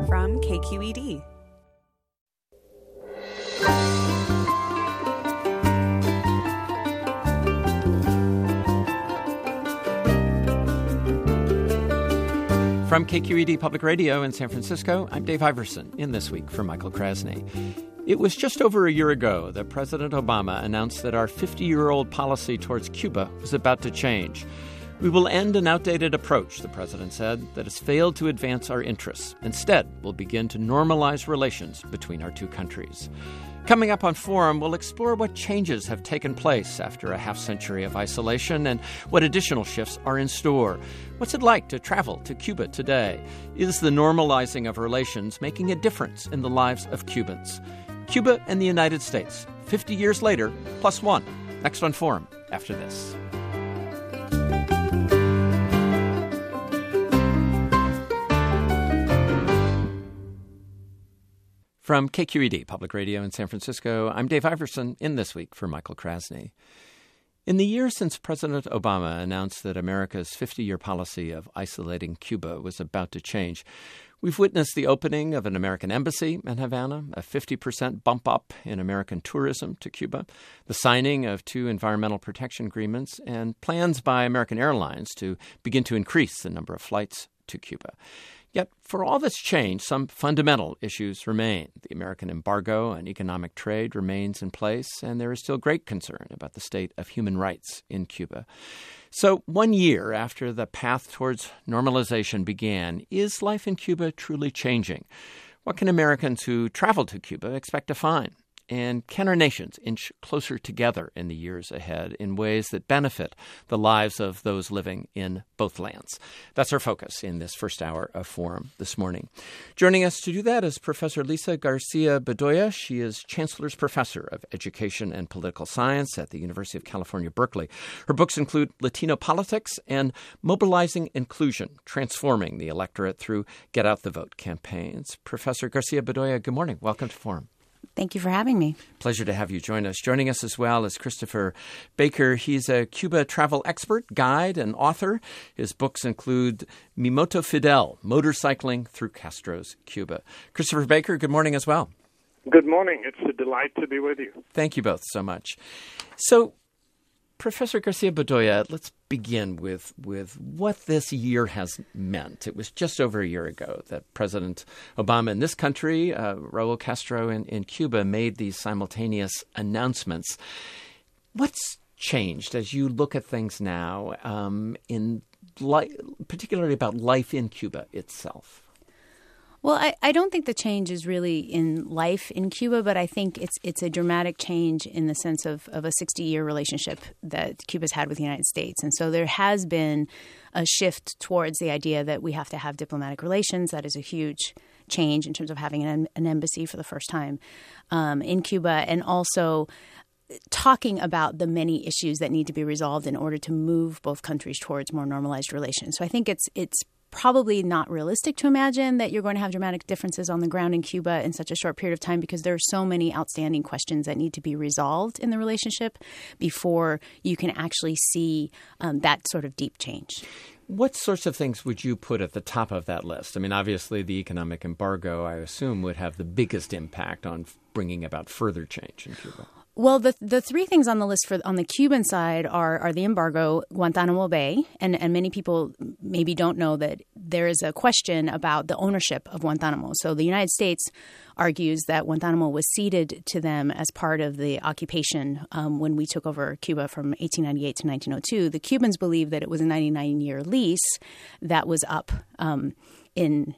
from KQED. From KQED Public Radio in San Francisco, I'm Dave Iverson in This Week for Michael Krasny. It was just over a year ago that President Obama announced that our 50-year-old policy towards Cuba was about to change. We will end an outdated approach, the president said, that has failed to advance our interests. Instead, we'll begin to normalize relations between our two countries. Coming up on Forum, we'll explore what changes have taken place after a half-century of isolation and what additional shifts are in store. What's it like to travel to Cuba today? Is the normalizing of relations making a difference in the lives of Cubans? Cuba and the United States, 50 years later, plus one. Next on Forum, after this. From KQED Public Radio in San Francisco, I'm Dave Iverson in This Week for Michael Krasny. In the year since President Obama announced that America's 50-year policy of isolating Cuba was about to change, we've witnessed the opening of an American embassy in Havana, a 50% bump up in American tourism to Cuba, the signing of 2 environmental protection agreements, and plans by American Airlines to begin to increase the number of flights to Cuba. Yet, for all this change, some fundamental issues remain. The American embargo on economic trade remains in place, and there is still great concern about the state of human rights in Cuba. So, 1 year after the path towards normalization began, is life in Cuba truly changing? What can Americans who travel to Cuba expect to find? And can our nations inch closer together in the years ahead in ways that benefit the lives of those living in both lands? That's our focus in this first hour of Forum this morning. Joining us to do that is Professor Lisa Garcia-Bedoya. She is Chancellor's Professor of Education and Political Science at the University of California, Berkeley. Her books include Latino Politics and Mobilizing Inclusion, Transforming the Electorate Through Get Out the Vote campaigns. Professor Garcia-Bedoya, good morning. Welcome to Forum. Thank you for having me. Pleasure to have you join us. Joining us as well is Christopher Baker. He's a Cuba travel expert, guide, and author. His books include Mi Moto Fidel, Motorcycling Through Castro's Cuba. Christopher Baker, good morning as well. Good morning. It's a delight to be with you. Thank you both so much. So, Professor Garcia-Bedoya, let's begin with what this year has meant. It was just over a year ago that President Obama in this country, Raul Castro in Cuba, made these simultaneous announcements. What's changed as you look at things now, particularly about life in Cuba itself? Well, I don't think the change is really in life in Cuba, but I think it's a dramatic change in the sense of a 60-year relationship that Cuba's had with the United States. And so there has been a shift towards the idea that we have to have diplomatic relations. That is a huge change in terms of having an embassy for the first time in Cuba, and also talking about the many issues that need to be resolved in order to move both countries towards more normalized relations. So I think it's probably not realistic to imagine that you're going to have dramatic differences on the ground in Cuba in such a short period of time, because there are so many outstanding questions that need to be resolved in the relationship before you can actually see that sort of deep change. What sorts of things would you put at the top of that list? I mean, obviously the economic embargo, I assume, would have the biggest impact on bringing about further change in Cuba. Well, the 3 things on the list on the Cuban side are the embargo, Guantanamo Bay, and many people maybe don't know that there is a question about the ownership of Guantanamo. So the United States argues that Guantanamo was ceded to them as part of the occupation when we took over Cuba from 1898 to 1902. The Cubans believe that it was a 99-year lease that was up in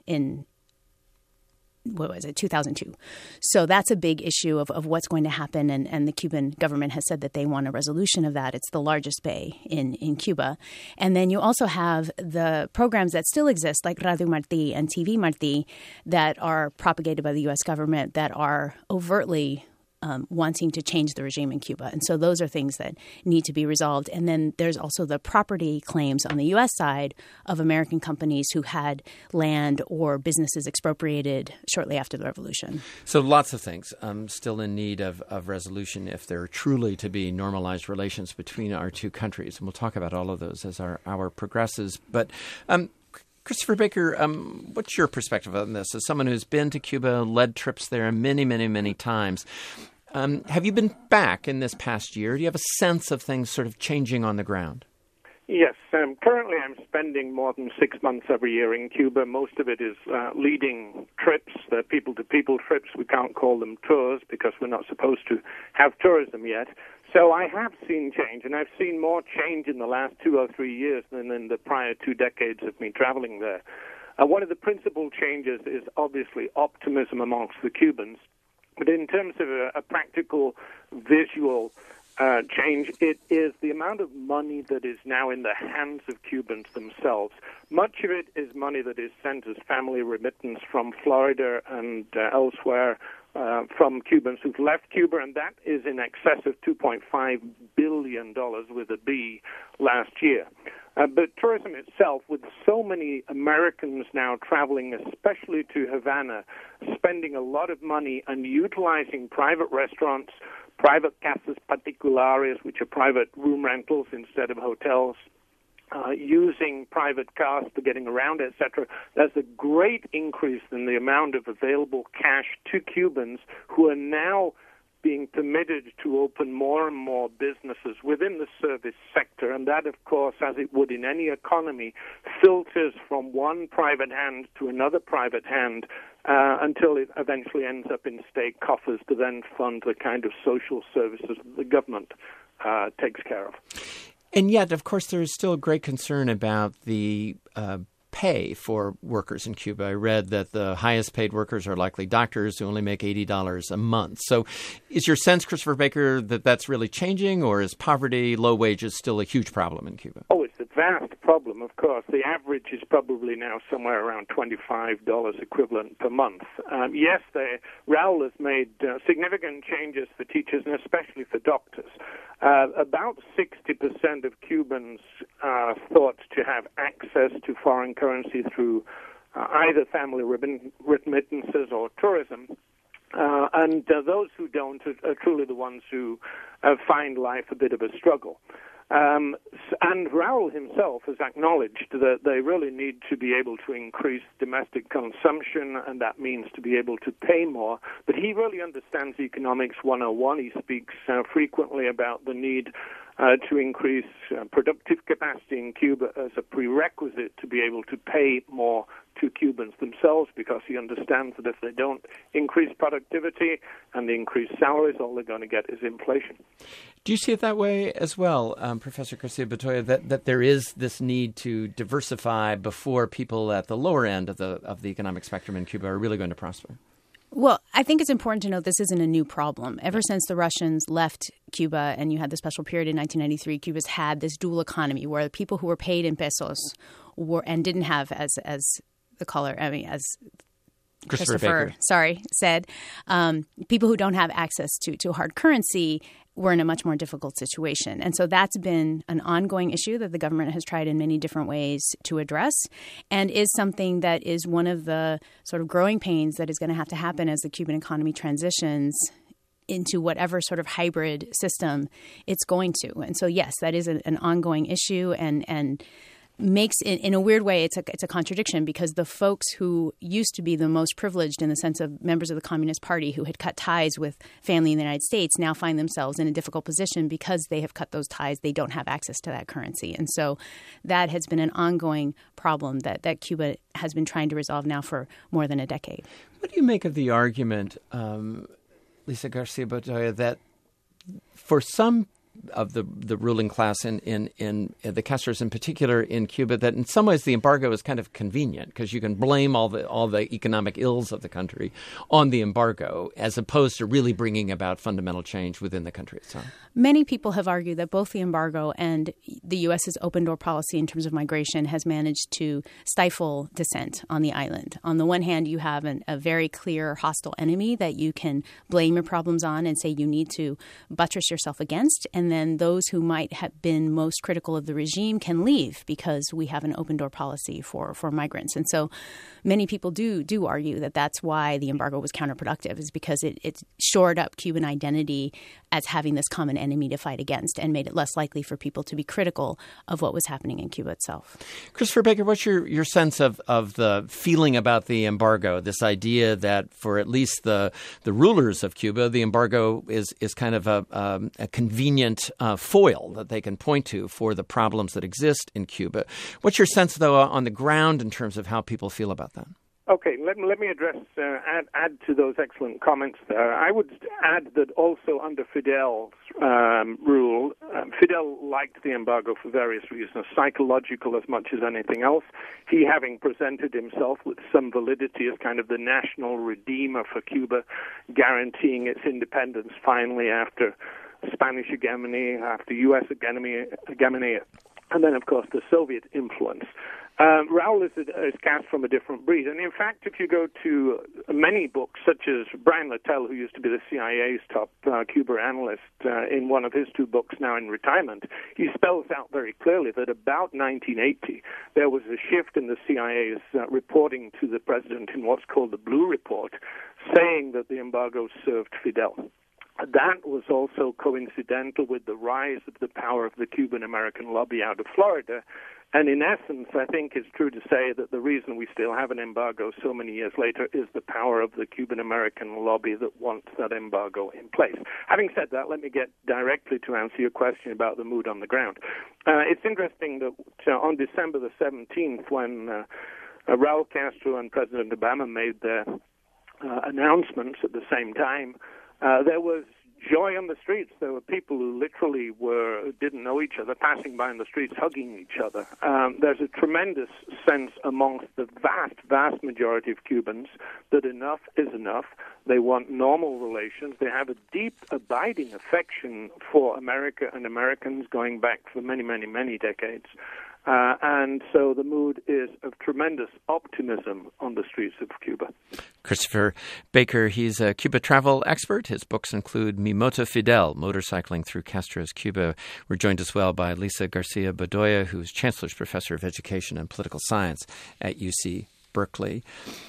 2002. So that's a big issue of what's going to happen. And the Cuban government has said that they want a resolution of that. It's the largest bay in Cuba. And then you also have the programs that still exist, like Radio Martí and TV Martí, that are propagated by the U.S. government that are overtly wanting to change the regime in Cuba. And so those are things that need to be resolved. And then there's also the property claims on the U.S. side of American companies who had land or businesses expropriated shortly after the revolution. So lots of things still in need of resolution if there are truly to be normalized relations between our two countries. And we'll talk about all of those as our hour progresses. But Christopher Baker, what's your perspective on this? As someone who's been to Cuba, led trips there many, many, many times, have you been back in this past year? Do you have a sense of things sort of changing on the ground? Yes. Currently, I'm spending more than 6 months every year in Cuba. Most of it is leading trips, the people-to-people trips. We can't call them tours because we're not supposed to have tourism yet. So I have seen change, and I've seen more change in the last 2 or 3 years than in the prior 2 decades of me traveling there. One of the principal changes is obviously optimism amongst the Cubans. But in terms of a practical visual change, it is the amount of money that is now in the hands of Cubans themselves. Much of it is money that is sent as family remittance from Florida and elsewhere from Cubans who've left Cuba, and that is in excess of $2.5 billion with a B last year. But tourism itself, with so many Americans now traveling, especially to Havana, spending a lot of money and utilizing private restaurants, private casas particulares, which are private room rentals instead of hotels, using private cars for getting around, etc. There's a great increase in the amount of available cash to Cubans who are now being permitted to open more and more businesses within the service sector, and that, of course, as it would in any economy, filters from one private hand to another private hand until it eventually ends up in state coffers to then fund the kind of social services the government takes care of. And yet, of course, there is still great concern about the pay for workers in Cuba. I read that the highest paid workers are likely doctors who only make $80 a month. So is your sense, Christopher Baker, that that's really changing, or is poverty, low wages still a huge problem in Cuba? Oh, it's a vast problem, of course. The average is probably now somewhere around $25 equivalent per month. Yes, Raul has made significant changes for teachers and especially for doctors. About 60% of Cubans thought to have access to foreign currency through either family remittances or tourism. And those who don't are truly the ones who find life a bit of a struggle. And Raul himself has acknowledged that they really need to be able to increase domestic consumption, and that means to be able to pay more. But he really understands Economics 101. He speaks frequently about the need to increase productive capacity in Cuba as a prerequisite to be able to pay more to Cubans themselves, because he understands that if they don't increase productivity and increase salaries, all they're going to get is inflation. Do you see it that way as well, Professor Garcia-Betoya, that there is this need to diversify before people at the lower end of the economic spectrum in Cuba are really going to prosper? Well, I think it's important to note this isn't a new problem. Ever since the Russians left Cuba and you had the special period in 1993, Cuba's had this dual economy where the people who were paid in pesos and didn't have as Christopher said, people who don't have access to hard currency were in a much more difficult situation. And so that's been an ongoing issue that the government has tried in many different ways to address, and is something that is one of the sort of growing pains that is going to have to happen as the Cuban economy transitions into whatever sort of hybrid system it's going to. And so, yes, that is an ongoing issue, and makes, in a weird way, it's a contradiction, because the folks who used to be the most privileged in the sense of members of the Communist Party who had cut ties with family in the United States now find themselves in a difficult position because they have cut those ties. They don't have access to that currency. And so that has been an ongoing problem that Cuba has been trying to resolve now for more than a decade. What do you make of the argument, Lisa Garcia-Betoya, that for some of the ruling class in the Castros in particular in Cuba, that in some ways the embargo is kind of convenient because you can blame all the economic ills of the country on the embargo as opposed to really bringing about fundamental change within the country itself? Many people have argued that both the embargo and the U.S.'s open-door policy in terms of migration has managed to stifle dissent on the island. On the one hand, you have a very clear hostile enemy that you can blame your problems on and say you need to buttress yourself against. And and then those who might have been most critical of the regime can leave because we have an open door policy for migrants. And so many people do argue that that's why the embargo was counterproductive, is because it shored up Cuban identity as having this common enemy to fight against and made it less likely for people to be critical of what was happening in Cuba itself. Christopher Baker, what's your sense of the feeling about the embargo, this idea that for at least the rulers of Cuba, the embargo is kind of a convenient foil that they can point to for the problems that exist in Cuba. What's your sense, though, on the ground in terms of how people feel about that? Okay, let me address, add to those excellent comments there. I would add that also under Fidel's rule, Fidel liked the embargo for various reasons, psychological as much as anything else. He, having presented himself with some validity as kind of the national redeemer for Cuba, guaranteeing its independence finally after Spanish hegemony, after U.S. hegemony, and then, of course, the Soviet influence. Raul is cast from a different breed. And in fact, if you go to many books, such as Brian Littell, who used to be the CIA's top Cuba analyst, in one of his two books now in retirement, he spells out very clearly that about 1980, there was a shift in the CIA's reporting to the president in what's called the Blue Report, saying that the embargo served Fidel. That was also coincidental with the rise of the power of the Cuban-American lobby out of Florida. And in essence, I think it's true to say that the reason we still have an embargo so many years later is the power of the Cuban-American lobby that wants that embargo in place. Having said that, let me get directly to answer your question about the mood on the ground. It's interesting that on December the 17th, when Raul Castro and President Obama made their announcements at the same time, there was joy on the streets. There were people who literally didn't know each other, passing by in the streets, hugging each other. There's a tremendous sense amongst the vast majority of Cubans that enough is enough. They want normal relations. They have a deep, abiding affection for America and Americans going back for many, many, many decades. And so the mood is of tremendous optimism on the streets of Cuba. Christopher Baker, he's a Cuba travel expert. His books include Mi Moto Fidel, Motorcycling Through Castro's Cuba. We're joined as well by Lisa Garcia-Bedoya, who's Chancellor's Professor of Education and Political Science at UC Berkeley.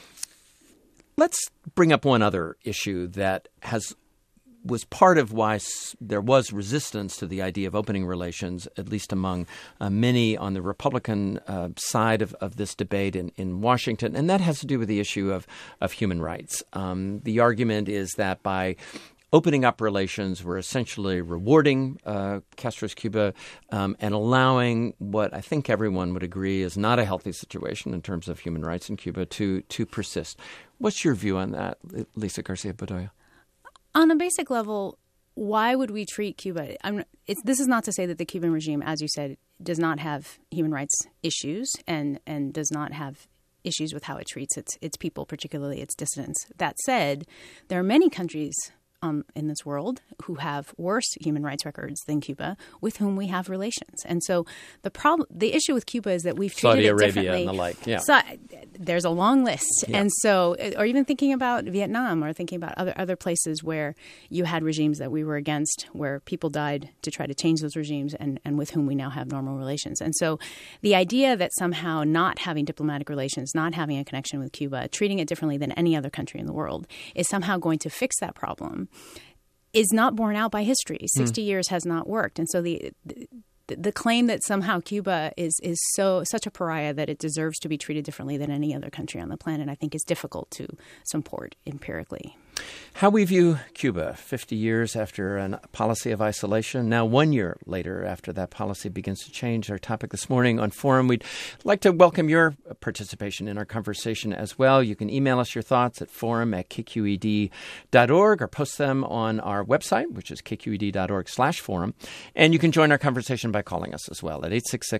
Let's bring up one other issue that was part of why there was resistance to the idea of opening relations, at least among many on the Republican side of this debate in Washington, and that has to do with the issue of human rights. The argument is that by opening up relations, we're essentially rewarding Castro's Cuba and allowing what I think everyone would agree is not a healthy situation in terms of human rights in Cuba to persist. What's your view on that, Lisa Garcia-Bedoya? On a basic level, why would we treat Cuba? This is not to say that the Cuban regime, as you said, does not have human rights issues and does not have issues with how it treats its people, particularly its dissidents. That said, there are many countries in this world who have worse human rights records than Cuba, with whom we have relations. And so the issue with Cuba is that we've treated Saudi it Arabia differently. And the like. Yeah. So there's a long list. Yeah. And so, or even thinking about Vietnam or thinking about other places where you had regimes that we were against, where people died to try to change those regimes and with whom we now have normal relations. And so the idea that somehow not having diplomatic relations, not having a connection with Cuba, treating it differently than any other country in the world is somehow going to fix that problem is not borne out by history. 60 years has not worked. And so the claim that somehow Cuba is such a pariah that it deserves to be treated differently than any other country on the planet, I think is difficult to support empirically. How we view Cuba 50 years after a policy of isolation, now 1 year later after that policy begins to change. Our topic this morning on Forum. We'd like to welcome your participation in our conversation as well. You can email us your thoughts at forum@kqed.org or post them on our website, which is kqed.org/forum. And you can join our conversation by calling us as well at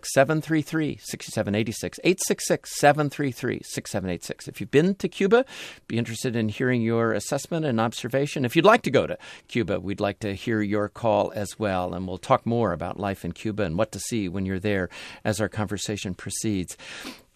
866-733-6786, 866-733-6786. If you've been to Cuba, be interested in hearing your assessment and observation. If you'd like to go to Cuba, we'd like to hear your call as well. And we'll talk more about life in Cuba and what to see when you're there as our conversation proceeds.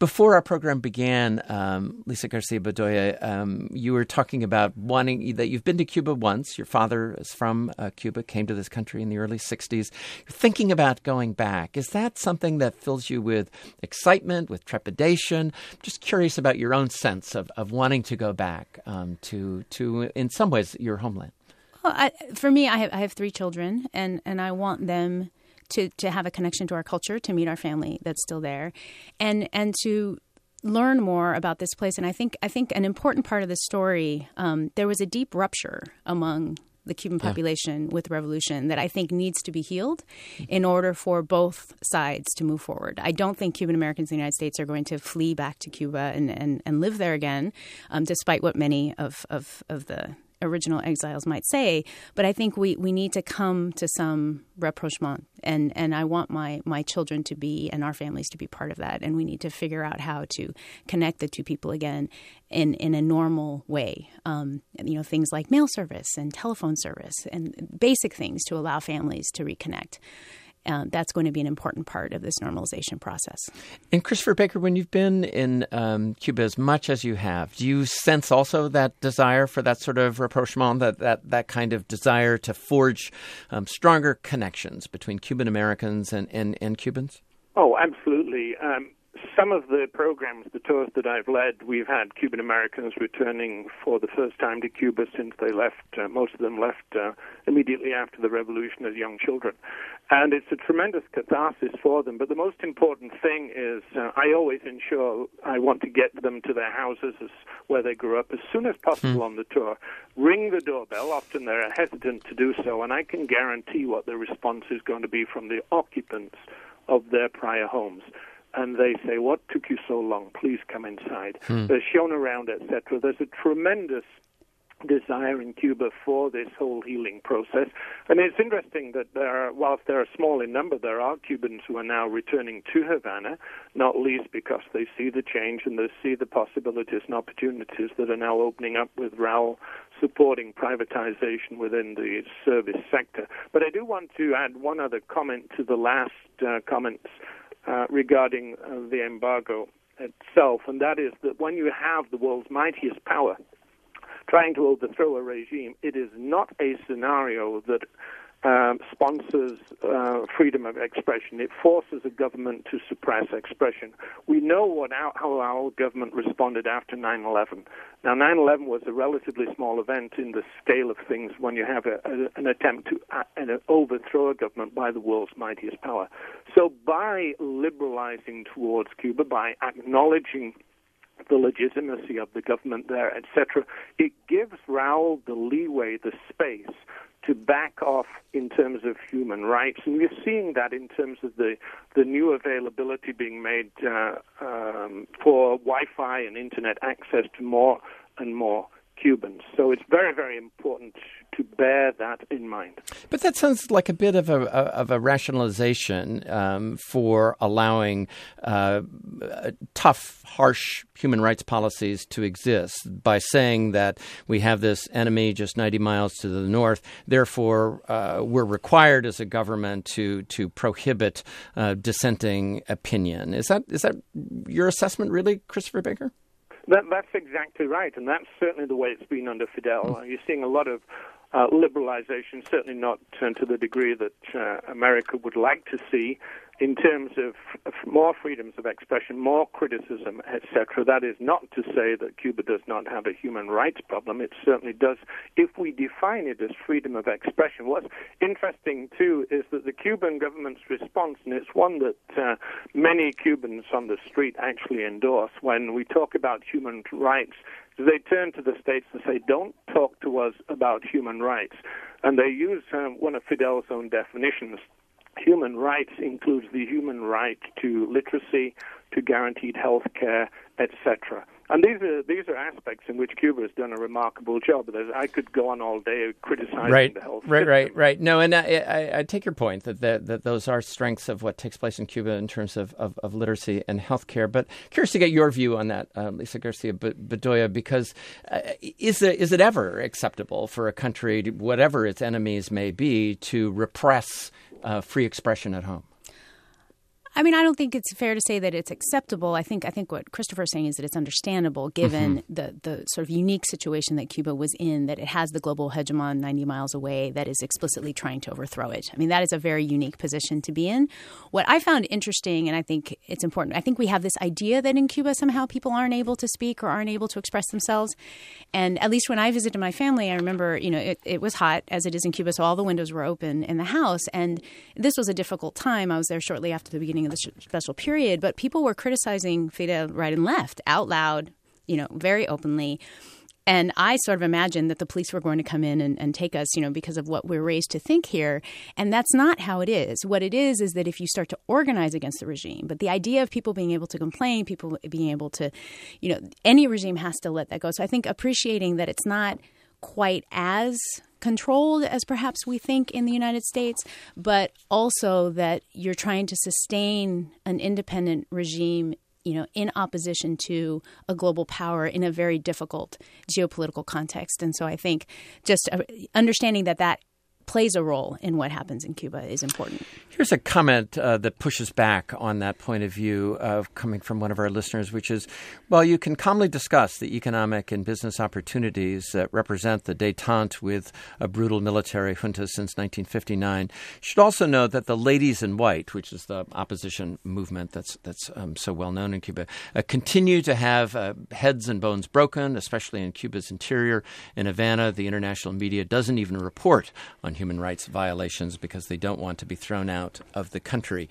Before our program began, Lisa Garcia-Bedoya, you were talking about wanting that you've been to Cuba once. Your father is from Cuba, came to this country in the early 60s. You're thinking about going back. Is that something that fills you with excitement, with trepidation? Just curious about your own sense of wanting to go back to, in some ways, your homeland. Well, for me, I have 3 children, and I want them to have a connection to our culture, to meet our family that's still there, and to learn more about this place. And I think an important part of the story, there was a deep rupture among the Cuban population with the revolution that I think needs to be healed in order for both sides to move forward. I don't think Cuban Americans in the United States are going to flee back to Cuba and live there again, despite what many of the original exiles might say, but I think we need to come to some rapprochement, and I want my children to be, and our families to be part of that, and we need to figure out how to connect the two people again in a normal way. Things like mail service and telephone service and basic things to allow families to reconnect. That's going to be an important part of this normalization process. And Christopher Baker, when you've been in Cuba as much as you have, do you sense also that desire for that sort of rapprochement, that kind of desire to forge stronger connections between Cuban Americans and Cubans? Oh, absolutely. Some of the programs, the tours that I've led, we've had Cuban Americans returning for the first time to Cuba since they left. Most of them left immediately after the revolution as young children. And it's a tremendous catharsis for them. But the most important thing is I always ensure I want to get them to their houses where they grew up as soon as possible on the tour. Ring the doorbell. Often they're hesitant to do so, and I can guarantee what the response is going to be from the occupants of their prior homes. And they say, "What took you so long? Please come inside." They're shown around, etc. There's a tremendous desire in Cuba for this whole healing process. And it's interesting that whilst they're small in number, there are Cubans who are now returning to Havana, not least because they see the change and they see the possibilities and opportunities that are now opening up with Raul supporting privatization within the service sector. But I do want to add one other comment to the last comments regarding the embargo itself, and that is that when you have the world's mightiest power trying to overthrow a regime, it is not a scenario that sponsors freedom of expression. It forces a government to suppress expression. We know how our government responded after 9/11. Now, 9/11 was a relatively small event in the scale of things when you have an attempt to overthrow a government by the world's mightiest power. So by liberalizing towards Cuba, by acknowledging the legitimacy of the government there, etc., it gives Raul the leeway, the space to back off in terms of human rights. And we're seeing that in terms of the new availability being made for Wi-Fi and Internet access to more and more Cubans. So it's very, very important to bear that in mind. But that sounds like a bit of a rationalization for allowing tough, harsh human rights policies to exist by saying that we have this enemy just 90 miles to the north. Therefore, we're required as a government to prohibit dissenting opinion. Is that your assessment, really, Christopher Baker? That's exactly right, and that's certainly the way it's been under Fidel. You're seeing a lot of liberalization, certainly not to the degree that America would like to see, in terms of more freedoms of expression, more criticism, etc. That is not to say that Cuba does not have a human rights problem. It certainly does, if we define it as freedom of expression. What's interesting, too, is that the Cuban government's response, and it's one that many Cubans on the street actually endorse, when we talk about human rights, they turn to the states and say, "Don't talk to us about human rights." And they use one of Fidel's own definitions. Human rights includes the human right to literacy, to guaranteed health care, etc. And these are aspects in which Cuba has done a remarkable job. I could go on all day criticizing the health system. Right. No, and I take your point that those are strengths of what takes place in Cuba in terms of literacy and health care. But curious to get your view on that, Lisa Garcia-Bedoya, because is it ever acceptable for a country, whatever its enemies may be, to repress free expression at home? I mean, I don't think it's fair to say that it's acceptable. I think what Christopher is saying is that it's understandable given the sort of unique situation that Cuba was in, that it has the global hegemon 90 miles away that is explicitly trying to overthrow it. I mean, that is a very unique position to be in. What I found interesting, and I think it's important, I think we have this idea that in Cuba somehow people aren't able to speak or aren't able to express themselves. And at least when I visited my family, I remember, it was hot, as it is in Cuba, so all the windows were open in the house. And this was a difficult time. I was there shortly after the beginning of the special period, but people were criticizing Fidel right and left, out loud, very openly. And I sort of imagined that the police were going to come in and take us, because of what we're raised to think here. And that's not how it is. What it is that if you start to organize against the regime, but the idea of people being able to complain, people being able to, any regime has to let that go. So I think appreciating that it's not quite as controlled as perhaps we think in the United States, but also that you're trying to sustain an independent regime, in opposition to a global power in a very difficult geopolitical context. And so I think just understanding that plays a role in what happens in Cuba is important. Here's a comment that pushes back on that point of view coming from one of our listeners, which is, well, you can calmly discuss the economic and business opportunities that represent the détente with a brutal military junta since 1959. You should also know that the Ladies in White, which is the opposition movement that's so well known in Cuba, continue to have heads and bones broken, especially in Cuba's interior. In Havana, the international media doesn't even report on human rights violations because they don't want to be thrown out of the country.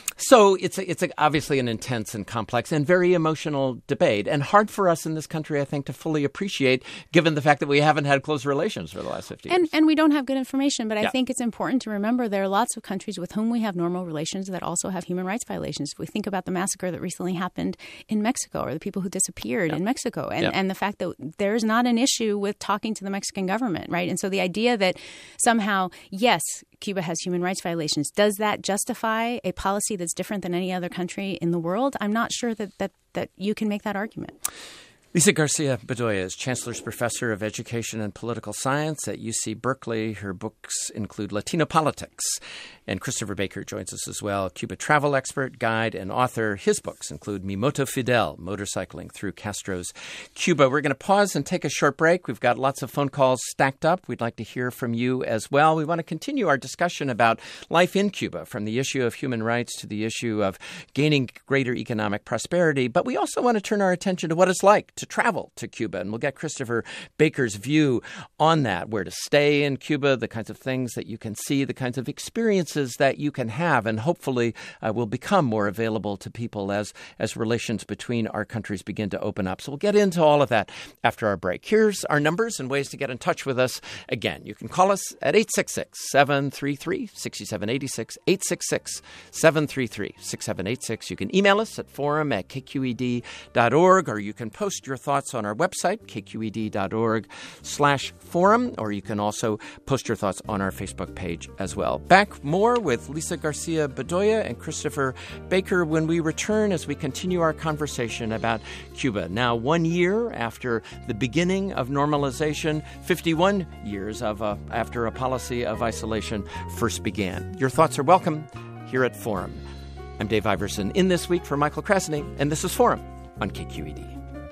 So it's obviously an intense and complex and very emotional debate, and hard for us in this country, I think, to fully appreciate, given the fact that we haven't had close relations for the last 50 years. And we don't have good information, but I think it's important to remember there are lots of countries with whom we have normal relations that also have human rights violations. If we think about the massacre that recently happened in Mexico, or the people who disappeared in Mexico, and the fact that there's not an issue with talking to the Mexican government, right? And so the idea that somehow, yes, Cuba has human rights violations. Does that justify a policy that's different than any other country in the world? I'm not sure that you can make that argument. Lisa Garcia-Bedoya is Chancellor's Professor of Education and Political Science at UC Berkeley. Her books include Latino Politics. And Christopher Baker joins us as well, Cuba travel expert, guide, and author. His books include Mi Moto Fidel, Motorcycling Through Castro's Cuba. We're going to pause and take a short break. We've got lots of phone calls stacked up. We'd like to hear from you as well. We want to continue our discussion about life in Cuba, from the issue of human rights to the issue of gaining greater economic prosperity. But we also want to turn our attention to what it's like to travel to Cuba. And we'll get Christopher Baker's view on that, where to stay in Cuba, the kinds of things that you can see, the kinds of experiences that you can have, and hopefully will become more available to people as relations between our countries begin to open up. So we'll get into all of that after our break. Here's our numbers and ways to get in touch with us. Again, you can call us at 866-733-6786, 866-733-6786. You can email us at forum@kqed.org, or you can post your thoughts on our website, kqed.org/forum, or you can also post your thoughts on our Facebook page as well. Back more with Lisa Garcia-Bedoya and Christopher Baker when we return as we continue our conversation about Cuba. Now, 1 year after the beginning of normalization, 51 years after a policy of isolation first began. Your thoughts are welcome here at Forum. I'm Dave Iverson in this week for Michael Krasny, and this is Forum on KQED.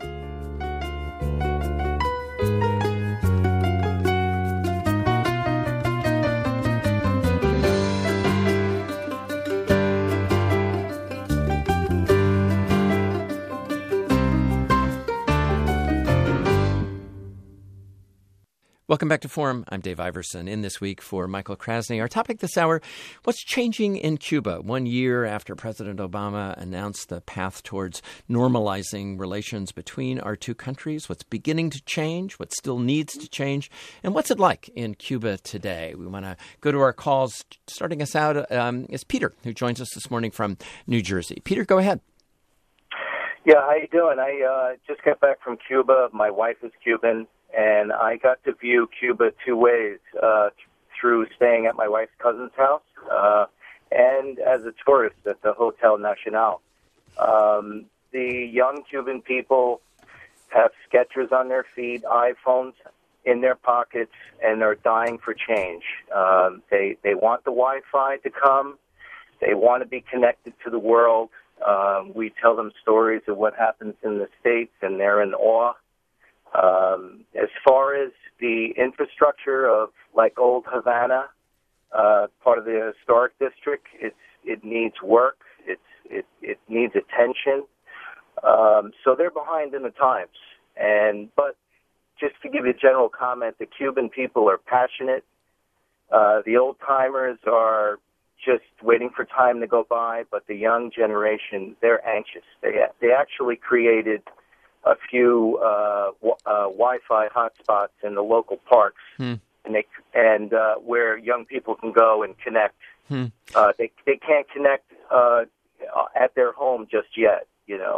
Welcome back to Forum. I'm Dave Iverson in this week for Michael Krasny. Our topic this hour, what's changing in Cuba 1 year after President Obama announced the path towards normalizing relations between our two countries, what's beginning to change, what still needs to change, and what's it like in Cuba today. We want to go to our calls. Starting us out is Peter, who joins us this morning from New Jersey. Peter, go ahead. Yeah, how you doing? I just got back from Cuba. My wife is Cuban. And I got to view Cuba two ways, through staying at my wife's cousin's house and as a tourist at the Hotel Nacional. The young Cuban people have Skechers on their feet, iPhones in their pockets, and are dying for change. They want the Wi-Fi to come. They want to be connected to the world. We tell them stories of what happens in the States, and they're in awe. As far as the infrastructure of like Old Havana, part of the historic district, it needs work. It needs attention. So they're behind in the times. But just to give you a general comment, the Cuban people are passionate. The old timers are just waiting for time to go by, but the young generation, they're anxious. They actually created a few Wi-Fi hotspots in the local parks, and where young people can go and connect. They can't connect at their home just yet,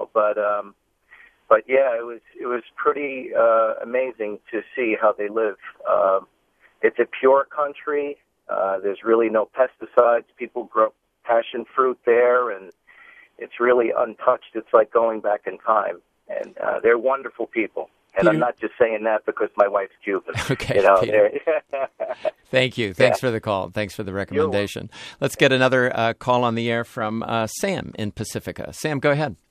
but yeah, it was pretty amazing to see how they live. It's a pure country. There's really no pesticides. People grow passion fruit there, and it's really untouched. It's like going back in time. And they're wonderful people. And Peter, I'm not just saying that because my wife's Cuban. Okay, thank you. Thanks for the call. Thanks for the recommendation. Let's get another call on the air from Sam in Pacifica. Sam, go ahead.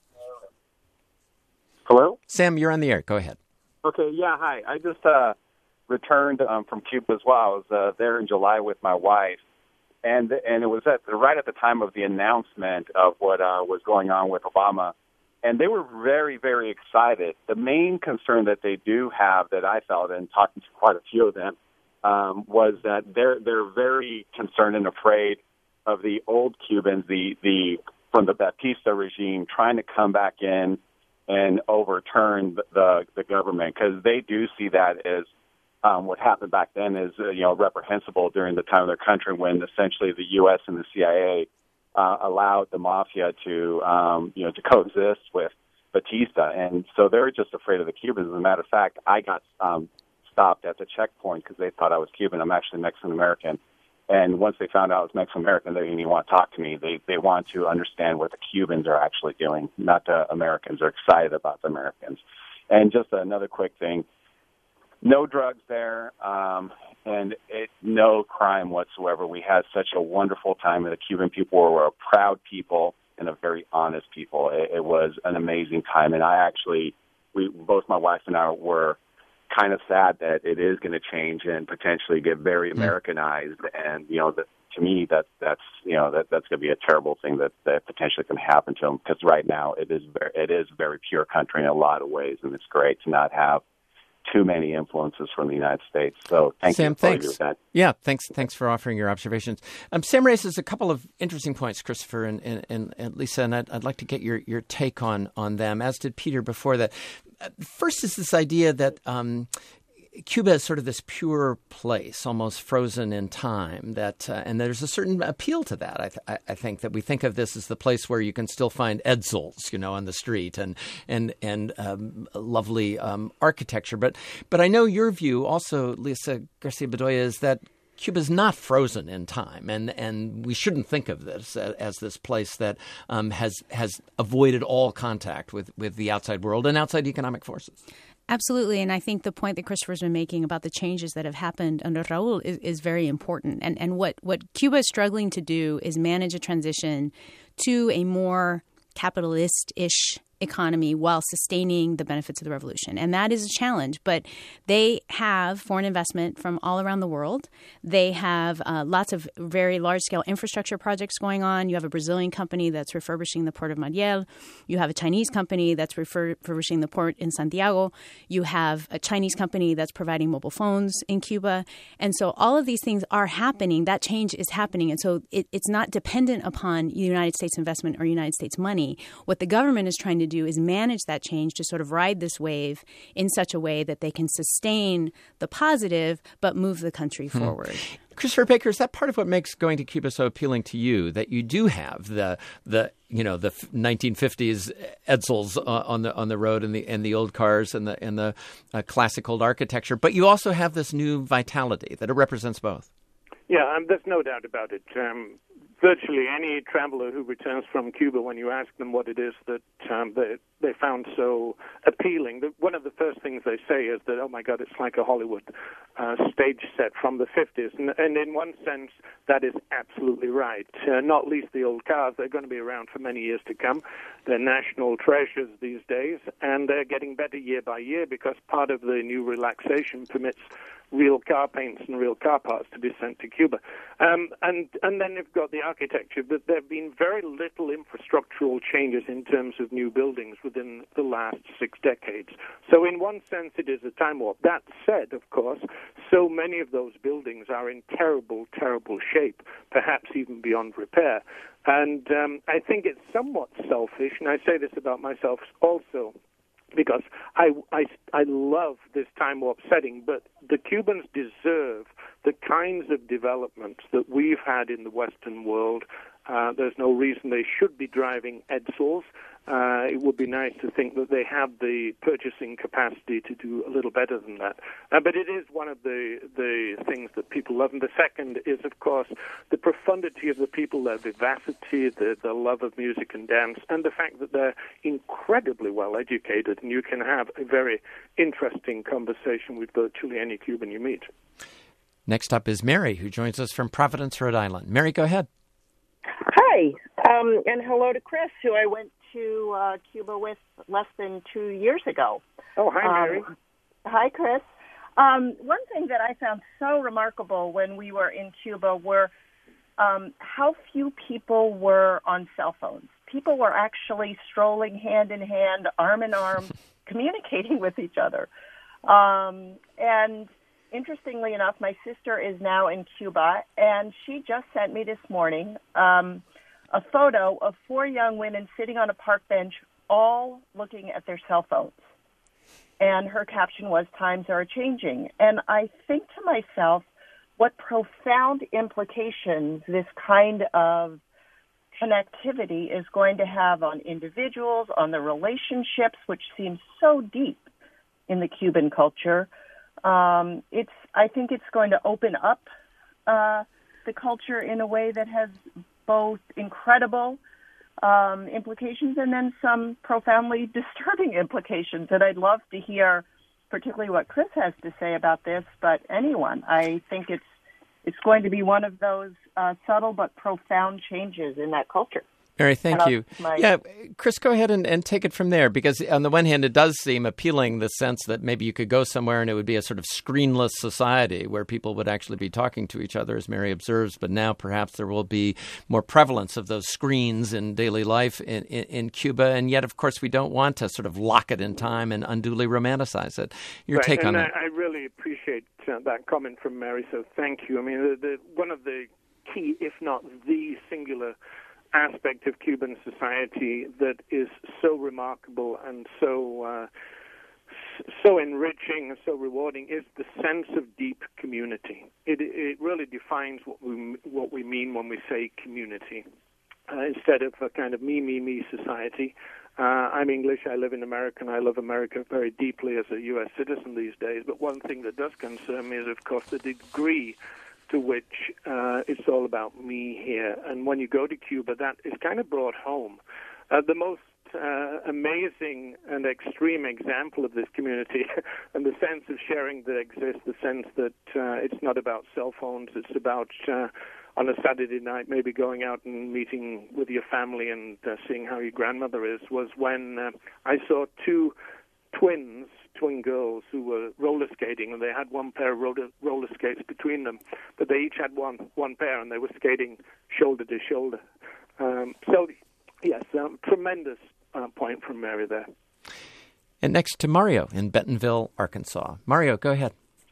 Hello? Sam, you're on the air. Go ahead. Okay, yeah, hi. I just returned from Cuba as well. I was there in July with my wife. And it was right at the time of the announcement of what was going on with Obama. And they were very, very excited. The main concern that they do have that I felt, and talking to quite a few of them, was that they're very concerned and afraid of the old Cubans, from the Batista regime, trying to come back in and overturn the government, because they do see that as what happened back then is reprehensible during the time of their country, when essentially the U.S. and the CIA allowed the mafia to coexist with Batista, and so they're just afraid of the Cubans. As a matter of fact, I got stopped at the checkpoint because they thought I was Cuban. I'm actually Mexican American, and once they found out I was Mexican American, they didn't even want to talk to me. They want to understand what the Cubans are actually doing, not the Americans. They're excited about the Americans. And just another quick thing. No drugs there, and no crime whatsoever. We had such a wonderful time, and the Cuban people were a proud people and a very honest people. It was an amazing time, and both my wife and I were kind of sad that it is going to change and potentially get very Americanized. And to me, that's going to be a terrible thing that potentially can happen to them, because right now it is a very pure country in a lot of ways, and it's great to not have too many influences from the United States. So Sam, thanks. Yeah, thanks for offering your observations. Sam raises a couple of interesting points, Christopher and Lisa, and I'd like to get your take on them, as did Peter before that. First is this idea that Cuba is sort of this pure place, almost frozen in time. And there's a certain appeal to that. I think that we think of this as the place where you can still find Edsels, on the street, and lovely architecture. But I know your view, also, Lisa Garcia Bedoya, is that Cuba's not frozen in time, and we shouldn't think of this as this place that has avoided all contact with the outside world and outside economic forces. Absolutely. And I think the point that Christopher's been making about the changes that have happened under Raul is very important. And what Cuba is struggling to do is manage a transition to a more capitalist-ish economy while sustaining the benefits of the revolution. And that is a challenge. But they have foreign investment from all around the world. They have lots of very large-scale infrastructure projects going on. You have a Brazilian company that's refurbishing the port of Mariel. You have a Chinese company that's refurbishing the port in Santiago. You have a Chinese company that's providing mobile phones in Cuba. And so all of these things are happening. That change is happening. And so it's not dependent upon United States investment or United States money. What the government is trying to do is manage that change to sort of ride this wave in such a way that they can sustain the positive but move the country forward. Christopher Baker, is that part of what makes going to Cuba so appealing to you, that you do have the 1950s Edsels on the road and the old cars and the classic old architecture, but you also have this new vitality that it represents both? Yeah, there's no doubt about it. virtually any traveler who returns from Cuba, when you ask them what it is that they found so appealing, one of the first things they say is that, oh my God, it's like a Hollywood stage set from the 50s. And in one sense, that is absolutely right. Not least the old cars. They're going to be around for many years to come. They're national treasures these days, and they're getting better year by year because part of the new relaxation permits real car paints and real car parts to be sent to Cuba. And then you've got the architecture, but there have been very little infrastructural changes in terms of new buildings within the last 6 decades. So in one sense, it is a time warp. That said, of course, so many of those buildings are in terrible, terrible shape, perhaps even beyond repair. And I think it's somewhat selfish, and I say this about myself also, because I love this time warp setting, but the Cubans deserve the kinds of developments that we've had in the Western world. There's no reason they should be driving Edsels. It would be nice to think that they have the purchasing capacity to do a little better than that. But it is one of the things that people love. And the second is, of course, the profundity of the people, their vivacity, the love of music and dance, and the fact that they're incredibly well educated, and you can have a very interesting conversation with virtually any Cuban you meet. Next up is Mary, who joins us from Providence, Rhode Island. Mary, go ahead. Hi, and hello to Chris, who I went to Cuba with less than 2 years ago. Oh, hi, Mary. Hi, Chris. One thing that I found so remarkable when we were in Cuba were how few people were on cell phones. People were actually strolling hand in hand, arm in arm, communicating with each other. And interestingly enough, my sister is now in Cuba, and she just sent me this morning a photo of 4 young women sitting on a park bench, all looking at their cell phones. And her caption was, "Times are changing." And I think to myself, what profound implications this kind of connectivity is going to have on individuals, on the relationships, which seem so deep in the Cuban culture. I think it's going to open up the culture in a way that has both incredible implications and then some profoundly disturbing implications. And I'd love to hear particularly what Chris has to say about this, but anyone. I think it's going to be one of those subtle but profound changes in that culture. Mary, thank you. Chris, go ahead and take it from there, because on the one hand, it does seem appealing, the sense that maybe you could go somewhere and it would be a sort of screenless society where people would actually be talking to each other, as Mary observes, but now perhaps there will be more prevalence of those screens in daily life in Cuba, and yet, of course, we don't want to sort of lock it in time and unduly romanticize it. Your take on that? I really appreciate that comment from Mary, so thank you. I mean, one of the key, if not the singular aspect of Cuban society that is so remarkable and so enriching and so rewarding is the sense of deep community. It really defines what we mean when we say community. Instead of a kind of me society. I'm English, I live in America, and I love America very deeply as a U.S. citizen these days. But one thing that does concern me is, of course, the degree to which it's all about me here. And when you go to Cuba, that is kind of brought home. The most amazing and extreme example of this community and the sense of sharing that exists, the sense that it's not about cell phones, it's about on a Saturday night maybe going out and meeting with your family and seeing how your grandmother is, was when I saw 2 twin girls who were roller skating, and they had one pair of roller skates between them, but they each had one pair, and they were skating shoulder to shoulder. Yes, tremendous point from Mary there. And next to Mario in Bentonville, Arkansas. Mario, go ahead.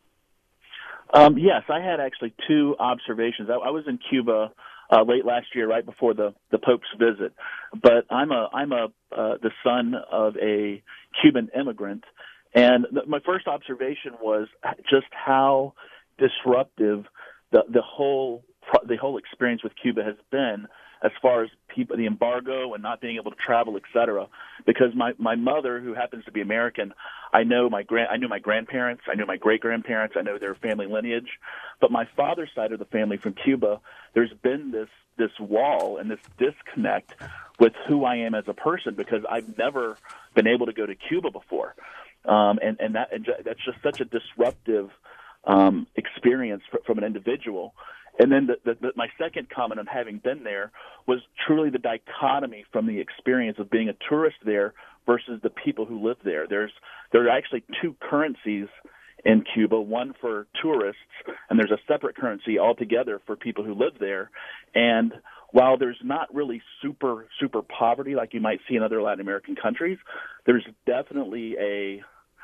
Yes, I had actually 2 observations. I was in Cuba late last year, right before the Pope's visit. But I'm the son of a Cuban immigrant, and my first observation was just how disruptive the whole experience with Cuba has been. as far as people, the embargo and not being able to travel, et cetera. Because my mother, who happens to be American, I knew my grandparents, I knew my great-grandparents, I know their family lineage. But my father's side of the family from Cuba, there's been this wall and this disconnect with who I am as a person, because I've never been able to go to Cuba before. And that's just such a disruptive experience from an individual. And then my second comment on having been there was truly the dichotomy from the experience of being a tourist there versus the people who live there. There are actually two currencies in Cuba, one for tourists, and there's a separate currency altogether for people who live there. And while there's not really super poverty like you might see in other Latin American countries, there's definitely a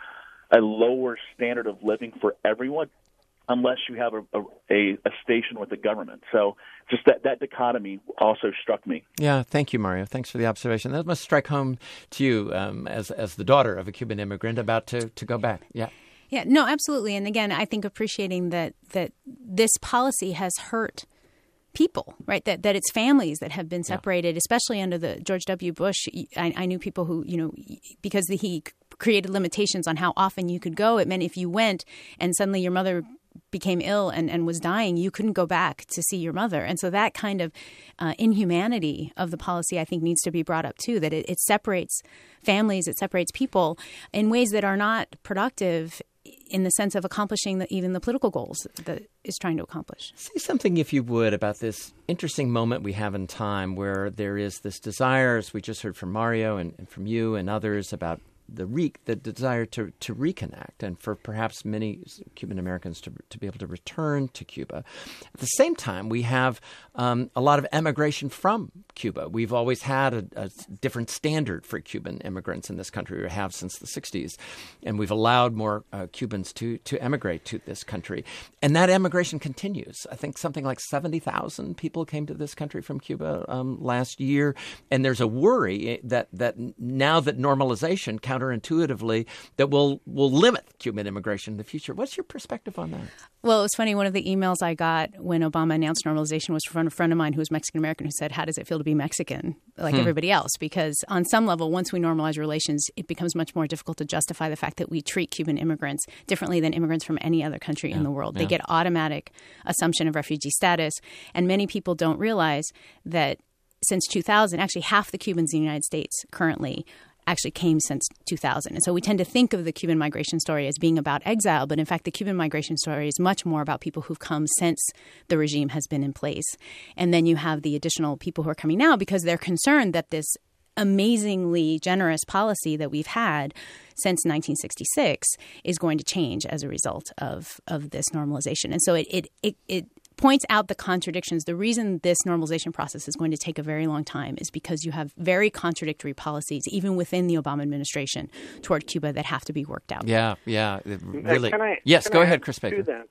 lower standard of living for everyone, unless you have a station with the government. So just that dichotomy also struck me. Yeah, thank you, Mario. Thanks for the observation. That must strike home to you as the daughter of a Cuban immigrant about to go back. Yeah. Yeah, no, absolutely. And again, I think appreciating that this policy has hurt people, right? That it's families that have been separated, especially under the George W. Bush. I knew people who, because he created limitations on how often you could go. It meant if you went and suddenly your mother became ill and was dying, you couldn't go back to see your mother. And so that kind of inhumanity of the policy, I think, needs to be brought up too, that it separates families, it separates people in ways that are not productive in the sense of accomplishing even the political goals that is trying to accomplish. Say something, if you would, about this interesting moment we have in time where there is this desire, as we just heard from Mario and from you and others, about the desire to reconnect, and for perhaps many Cuban Americans to be able to return to Cuba. At the same time, we have a lot of emigration from Cuba. We've always had a different standard for Cuban immigrants in this country, or have since the 60s, and we've allowed more Cubans to emigrate to this country. And that emigration continues. I think something like 70,000 people came to this country from Cuba last year, and there's a worry that now that normalization counterintuitively that will limit Cuban immigration in the future. What's your perspective on that? Well, it was funny. One of the emails I got when Obama announced normalization was from a friend of mine who was Mexican-American, who said, how does it feel to be Mexican like everybody else? Because on some level, once we normalize relations, it becomes much more difficult to justify the fact that we treat Cuban immigrants differently than immigrants from any other country in the world. They get automatic assumption of refugee status. And many people don't realize that since 2000, actually half the Cubans in the United States currently actually came since 2000. And so we tend to think of the Cuban migration story as being about exile, but in fact, the Cuban migration story is much more about people who've come since the regime has been in place. And then you have the additional people who are coming now because they're concerned that this amazingly generous policy that we've had since 1966 is going to change as a result of this normalization. And so it points out the contradictions. The reason this normalization process is going to take a very long time is because you have very contradictory policies, even within the Obama administration, toward Cuba that have to be worked out. Yeah. Really. Can go I ahead, Chris Baker. That?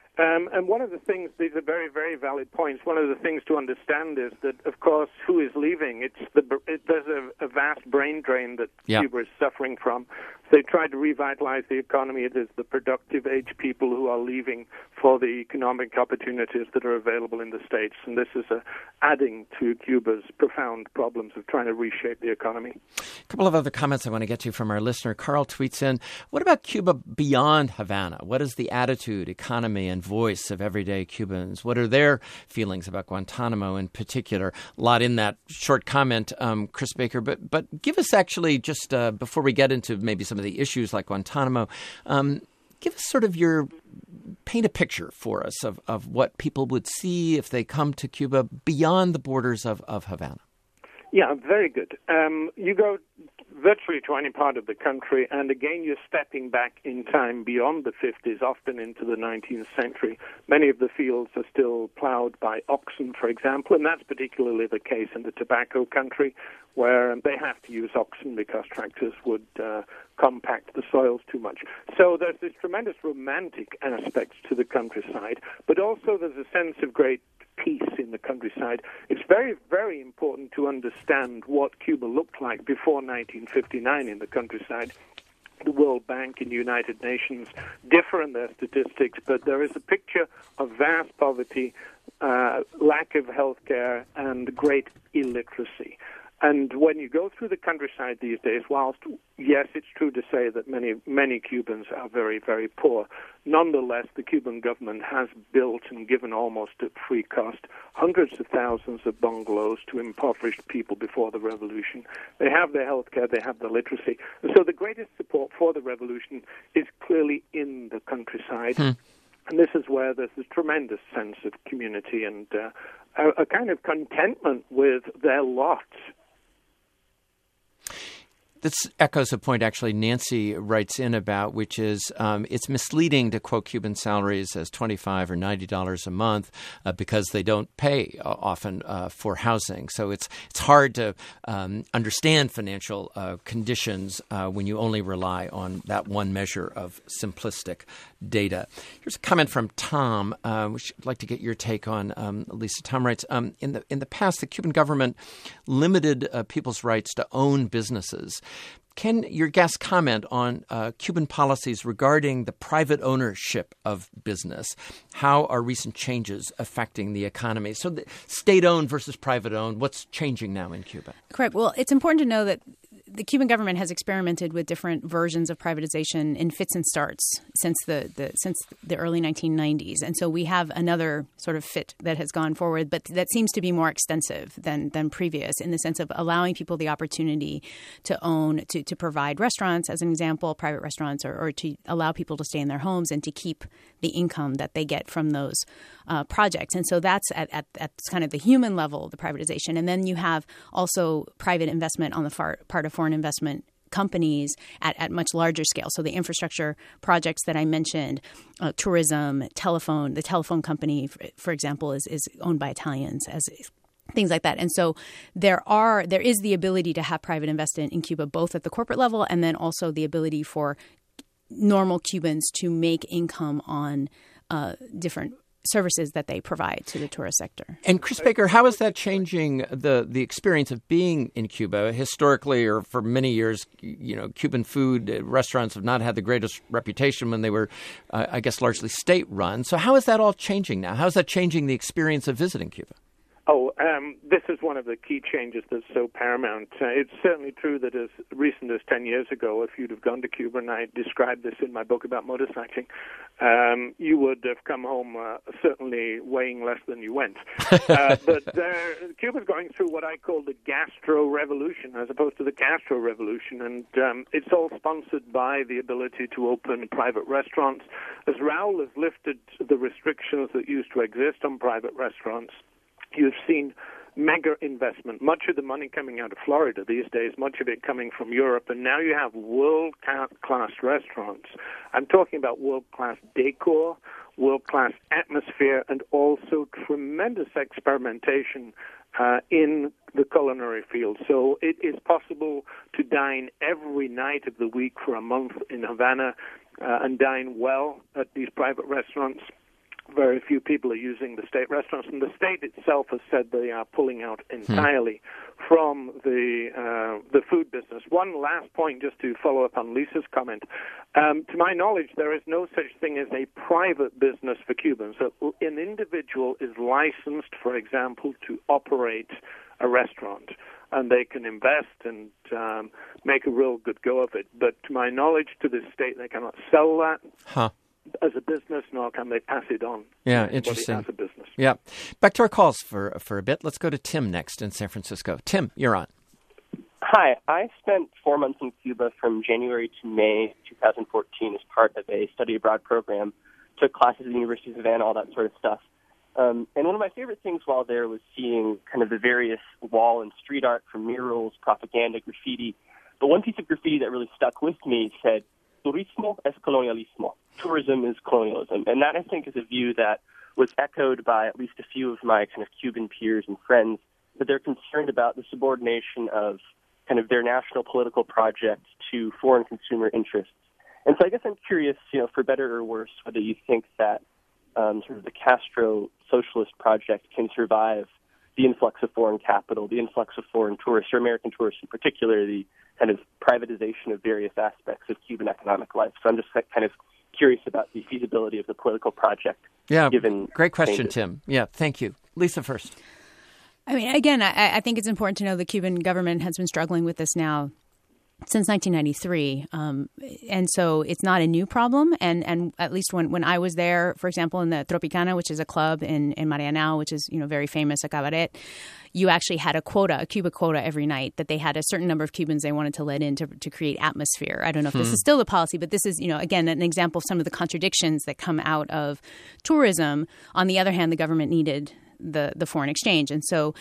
And one of the things, these are very, very valid points. One of the things to understand is that, of course, who is leaving? There's a vast brain drain that Cuba is suffering from. They tried to revitalize the economy. It is the productive age people who are leaving for the economic opportunities that are available in the States. And this is adding to Cuba's profound problems of trying to reshape the economy. A couple of other comments I want to get to from our listener. Carl tweets in, what about Cuba beyond Havana? What is the attitude, economy, and voice of everyday Cubans? What are their feelings about Guantanamo in particular? A lot in that short comment, Chris Baker. But give us actually just before we get into maybe some of the issues like Guantanamo, give us sort of paint a picture for us of what people would see if they come to Cuba beyond the borders of Havana. Yeah, very good. You go virtually to any part of the country, and again, you're stepping back in time beyond the 50s, often into the 19th century. Many of the fields are still plowed by oxen, for example, and that's particularly the case in the tobacco country, where they have to use oxen because tractors would compact the soils too much. So there's this tremendous romantic aspect to the countryside, but also there's a sense of great peace in the countryside. It's very, very important to understand what Cuba looked like before 1959 in the countryside. The World Bank and the United Nations differ in their statistics, but there is a picture of vast poverty, lack of health care, and great illiteracy. And when you go through the countryside these days, whilst, yes, it's true to say that many Cubans are very, very poor, nonetheless, the Cuban government has built and given almost at free cost hundreds of thousands of bungalows to impoverished people before the revolution. They have their health care, they have the literacy. And so the greatest support for the revolution is clearly in the countryside. And this is where there's this tremendous sense of community and a kind of contentment with their lot. This echoes a point actually Nancy writes in about, which is it's misleading to quote Cuban salaries as $25 or $90 a month because they don't pay often for housing. So it's hard to understand financial conditions when you only rely on that one measure of simplistic data. Here's a comment from Tom, which I'd like to get your take on. Lisa, Tom writes, in the past, the Cuban government limited people's rights to own businesses. Can your guest comment on Cuban policies regarding the private ownership of business? How are recent changes affecting the economy? So the state-owned versus private-owned, what's changing now in Cuba? Correct. Well, it's important to know that the Cuban government has experimented with different versions of privatization in fits and starts since the early 1990s. And so we have another sort of fit that has gone forward, but that seems to be more extensive than previous in the sense of allowing people the opportunity to own, to provide restaurants, as an example, private restaurants, or to allow people to stay in their homes and to keep the income that they get from those projects. And so that's at kind of the human level, the privatization. And then you have also private investment on the part of foreign investment companies at much larger scale. So the infrastructure projects that I mentioned, tourism, the telephone company, for example, is owned by Italians, as things like that. And so there is the ability to have private investment in Cuba, both at the corporate level and then also the ability for normal Cubans to make income on different services that they provide to the tourist sector. And Chris Baker, how is that changing the experience of being in Cuba? Historically, or for many years, Cuban food restaurants have not had the greatest reputation when they were, I guess, largely state-run. So how is that all changing now? How is that changing the experience of visiting Cuba? This is one of the key changes that's so paramount. It's certainly true that as recent as 10 years ago, if you'd have gone to Cuba, and I described this in my book about motorcycling, you would have come home certainly weighing less than you went. But Cuba's going through what I call the gastro-revolution as opposed to the Castro-revolution, and it's all sponsored by the ability to open private restaurants. As Raul has lifted the restrictions that used to exist on private restaurants, you've seen mega investment, much of the money coming out of Florida these days, much of it coming from Europe, and now you have world-class restaurants. I'm talking about world-class decor, world-class atmosphere, and also tremendous experimentation in the culinary field. So it is possible to dine every night of the week for a month in Havana and dine well at these private restaurants. Very few people are using the state restaurants, and the state itself has said they are pulling out entirely from the food business. One last point, just to follow up on Lisa's comment. To my knowledge, there is no such thing as a private business for Cubans. So an individual is licensed, for example, to operate a restaurant, and they can invest and make a real good go of it. But to my knowledge, to this state, they cannot sell that as a business, nor can they pass it on. Yeah, interesting. As a business. Yeah. Back to our calls for a bit. Let's go to Tim next in San Francisco. Tim, you're on. Hi. I spent 4 months in Cuba from January to May 2014 as part of a study abroad program. Took classes at the University of Havana, all that sort of stuff. And one of my favorite things while there was seeing kind of the various wall and street art, from murals, propaganda, graffiti. But one piece of graffiti that really stuck with me said, "Turismo es colonialismo." Tourism is colonialism. And that, I think, is a view that was echoed by at least a few of my kind of Cuban peers and friends, that they're concerned about the subordination of kind of their national political project to foreign consumer interests. And so I guess I'm curious, for better or worse, whether you think that sort of the Castro socialist project can survive the influx of foreign capital, the influx of foreign tourists, or American tourists in particular, the kind of privatization of various aspects of Cuban economic life. So I'm just kind of curious about the feasibility of the political project. Yeah, given great question, changes. Tim. Yeah, thank you. Lisa first. I mean, again, I think it's important to know the Cuban government has been struggling with this now since 1993. And so it's not a new problem. And at least when I was there, for example, in the Tropicana, which is a club in Marianao, which is, very famous, a cabaret, you actually had a Cuba quota every night that they had a certain number of Cubans they wanted to let in to create atmosphere. I don't know if this is still the policy, but this is, again, an example of some of the contradictions that come out of tourism. On the other hand, the government needed the foreign exchange. And so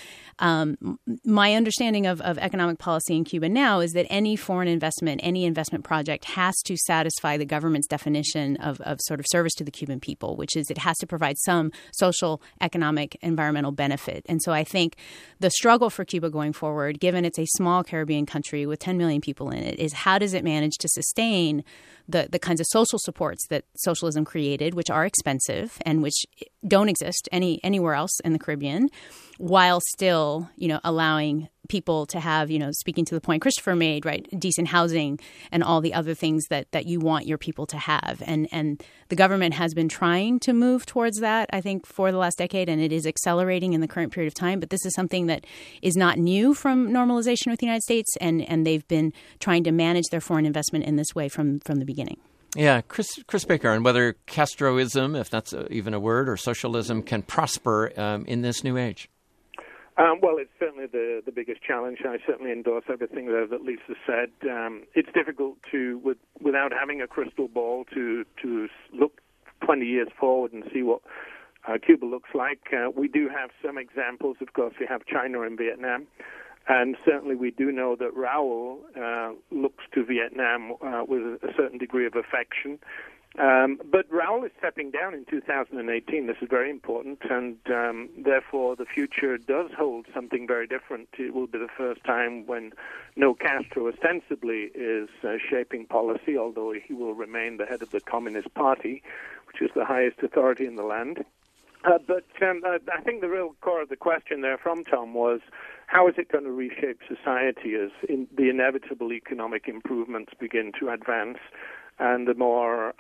my understanding of economic policy in Cuba now is that any foreign investment, any investment project has to satisfy the government's definition of sort of service to the Cuban people, which is it has to provide some social, economic, environmental benefit. And so I think the struggle for Cuba going forward, given it's a small Caribbean country with 10 million people in it, is how does it manage to sustain the kinds of social supports that socialism created, which are expensive and which don't exist anywhere else in the Caribbean, while still, allowing people to have, speaking to the point Christopher made, right, decent housing and all the other things that you want your people to have. And the government has been trying to move towards that, I think, for the last decade, and it is accelerating in the current period of time. But this is something that is not new from normalization with the United States, and they've been trying to manage their foreign investment in this way from the beginning. Yeah, Chris Baker, and whether Castroism, if that's even a word, or socialism can prosper in this new age. Well, it's certainly the biggest challenge. I certainly endorse everything that Lisa said. It's difficult to, without having a crystal ball, to look 20 years forward and see what Cuba looks like. We do have some examples. Of course, we have China and Vietnam. And certainly we do know that Raul looks to Vietnam with a certain degree of affection. But Raul is stepping down in 2018. This is very important, and therefore the future does hold something very different. It will be the first time when no Castro ostensibly is shaping policy, although he will remain the head of the Communist Party, which is the highest authority in the land. But I think the real core of the question there from Tom was, how is it going to reshape society as the inevitable economic improvements begin to advance and the more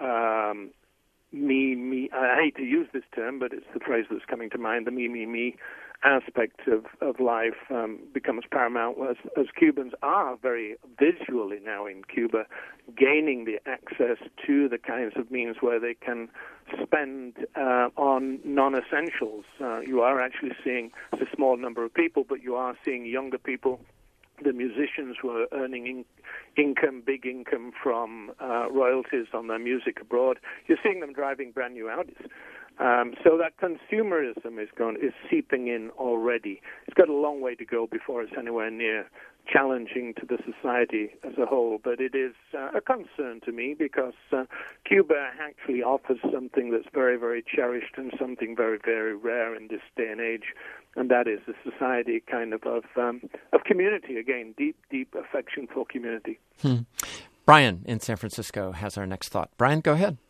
me, I hate to use this term, but it's the phrase that's coming to mind, the me aspect of life becomes paramount as Cubans are very visually now in Cuba gaining the access to the kinds of means where they can spend on non-essentials. You are actually seeing a small number of people, but you are seeing younger people, the musicians who are earning big income from royalties on their music abroad. You're seeing them driving brand new Audis. So that consumerism is seeping in already. It's got a long way to go before it's anywhere near challenging to the society as a whole. But it is a concern to me because Cuba actually offers something that's very, very cherished and something very, very rare in this day and age, and that is a society kind of community. Again, deep affection for community. Brian in San Francisco has our next thought. Brian, go ahead.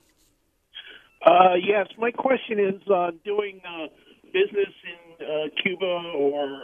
Yes, my question is doing business in Cuba, or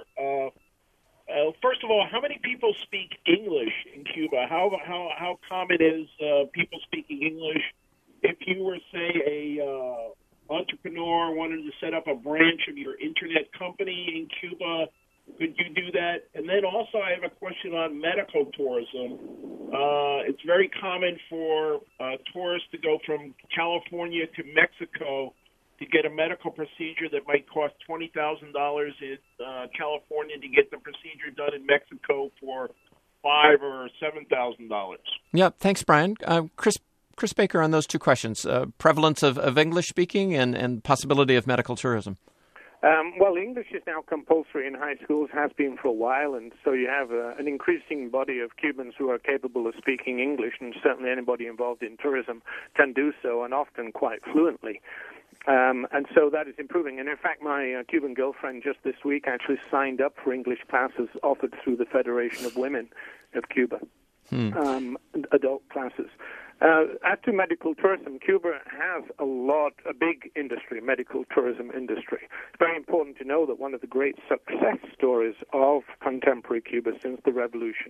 first of all, how many people speak English in Cuba? How common is people speaking English? If you were, say, a entrepreneur wanted to set up a branch of your internet company in Cuba, could you do that? And then also I have a question on medical tourism. It's very common for tourists to go from California to Mexico to get a medical procedure that might cost $20,000 in California to get the procedure done in Mexico for $5,000 or $7,000. Yeah, thanks, Brian. Chris Baker on those two questions, prevalence of English speaking and possibility of medical tourism. Well, English is now compulsory in high schools, has been for a while, and so you have an increasing body of Cubans who are capable of speaking English, and certainly anybody involved in tourism can do so, and often quite fluently. And so that is improving. And in fact, my Cuban girlfriend just this week actually signed up for English classes offered through the Federation of Women of Cuba, adult classes. As to medical tourism, Cuba has a big industry, medical tourism industry. It's very important to know that one of the great success stories of contemporary Cuba since the revolution,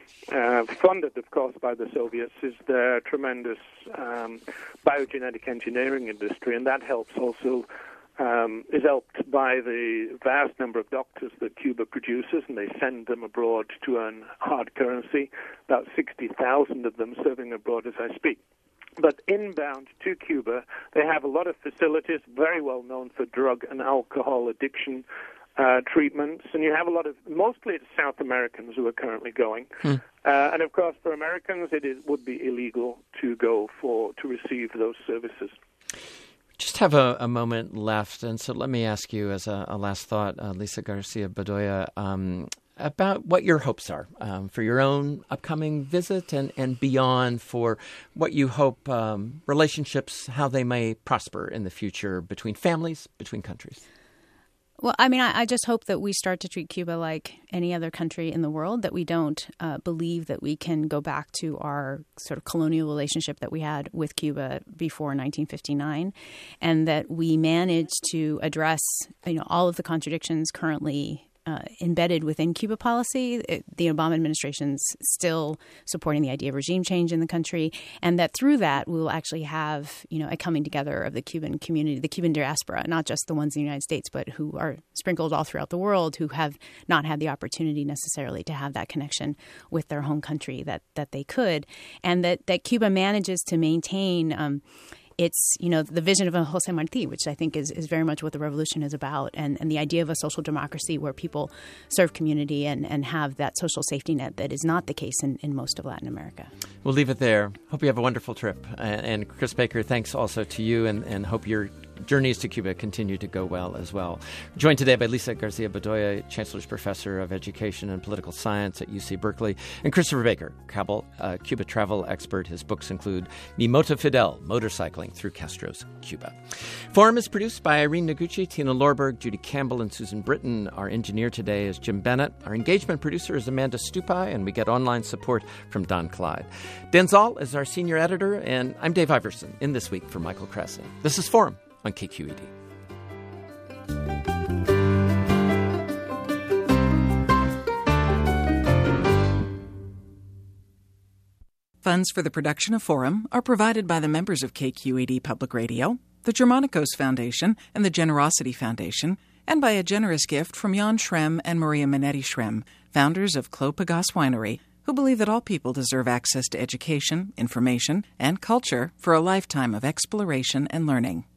funded, of course, by the Soviets, is their tremendous biogenetic engineering industry, and that helps also is helped by the vast number of doctors that Cuba produces, and they send them abroad to earn hard currency, about 60,000 of them serving abroad as I speak. But inbound to Cuba, they have a lot of facilities, very well known for drug and alcohol addiction treatments, and you have a lot of, mostly it's South Americans who are currently going. And of course, for Americans, would be illegal to go to receive those services. Just have a moment left, and so let me ask you as a last thought, Lisa Garcia-Bedoya, about what your hopes are for your own upcoming visit and beyond, for what you hope relationships, how they may prosper in the future between families, between countries. Well, I mean, I just hope that we start to treat Cuba like any other country in the world, that we don't believe that we can go back to our sort of colonial relationship that we had with Cuba before 1959, and that we manage to address, all of the contradictions currently embedded within Cuba policy. The Obama administration's still supporting the idea of regime change in the country, and that through that we will actually have, a coming together of the Cuban community, the Cuban diaspora, not just the ones in the United States, but who are sprinkled all throughout the world, who have not had the opportunity necessarily to have that connection with their home country that they could, and that Cuba manages to maintain it's, the vision of Jose Marti, which I think is very much what the revolution is about, and the idea of a social democracy where people serve community and have that social safety net that is not the case in most of Latin America. We'll leave it there. Hope you have a wonderful trip. And Chris Baker, thanks also to you, and hope your journeys to Cuba continue to go well as well. We're joined today by Lisa Garcia-Bedoya, Chancellor's Professor of Education and Political Science at UC Berkeley, and Christopher Baker, Cuba travel expert. His books include Mi Moto Fidel, Motorcycling Through Castro's Cuba. Forum is produced by Irene Noguchi, Tina Lorberg, Judy Campbell, and Susan Britton. Our engineer today is Jim Bennett. Our engagement producer is Amanda Stupai, and we get online support from Don Clyde. Dan Zoll is our senior editor, and I'm Dave Iverson in This Week for Michael Krasny. This is Forum on KQED. Funds for the production of Forum are provided by the members of KQED Public Radio, the Germanicos Foundation and the Generosity Foundation, and by a generous gift from Jan Schrem and Maria Minetti Schrem, founders of Clos Pegase Winery, who believe that all people deserve access to education, information, and culture for a lifetime of exploration and learning.